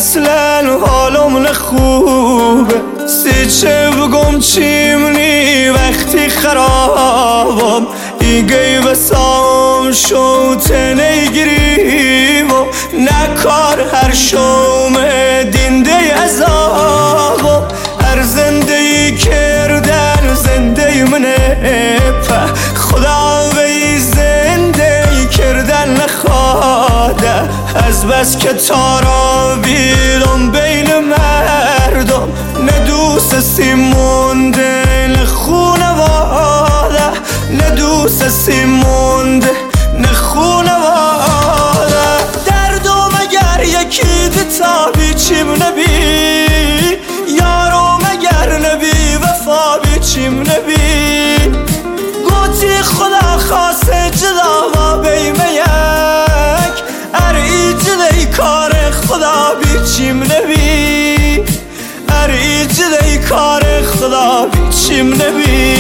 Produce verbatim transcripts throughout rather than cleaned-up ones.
اصلا حالم نخوبه، سی چه بگم چیمنی وقتی خرابم، ایگه بسام شوت نگیریم و نکار هر شوم دینده عذابم. هر زنده ای کردن زنده منه، په خدا بی زنده ای کردن نخواده، از بس که تارا بیلم بین مردم، نه دوست سی مونده نه خونواده، نه دوست سی مونده نه خونواده. دردم اگر یکی دتا بیچیم نبی، یارم اگر نبی وفا بیچیم نبی، گوتی خدا خواسته جدا و بیمه یک، ار ای جدی کار خدا بیچیم نبی، ار ای جدی کار خدا بیچیم نبی.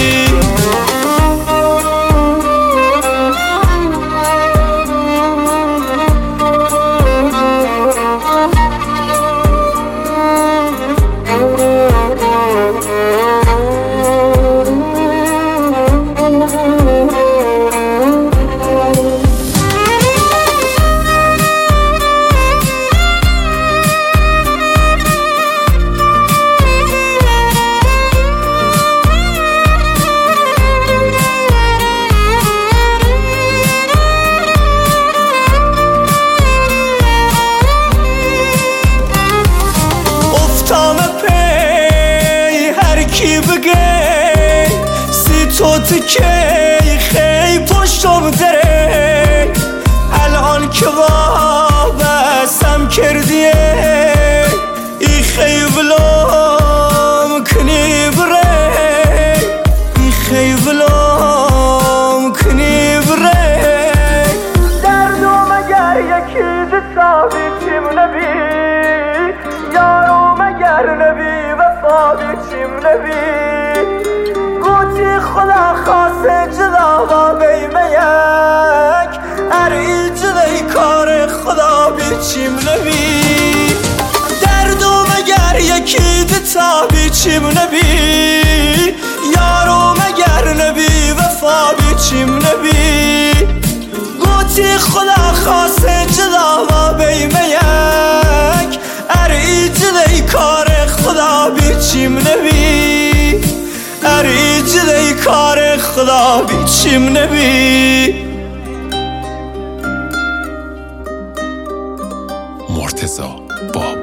کی بگه سی توت کی خی پشتم دره، الان که وابستم کردیه ای خی ولام کنی بره، ای خی ولام کنی بره. دردم اگر یکی دتا بیچیم نبی، یارم اگر نبی وفا بیچیم نبی، گوتی خدا خواسته جدا و بیمه یک، ار ای جدی کار خدا بیچیم نبی. دردم اگر یکی دتا بیچیم نبی، یارم اگر نبی وفا بیچیم نبی، گوتی خدا خواسته جدا و بیمه یک، ار ای جدی کار خدا بیچیم نبی، ار ای جدی کار خدا بیچیم نبی. مرتضی باب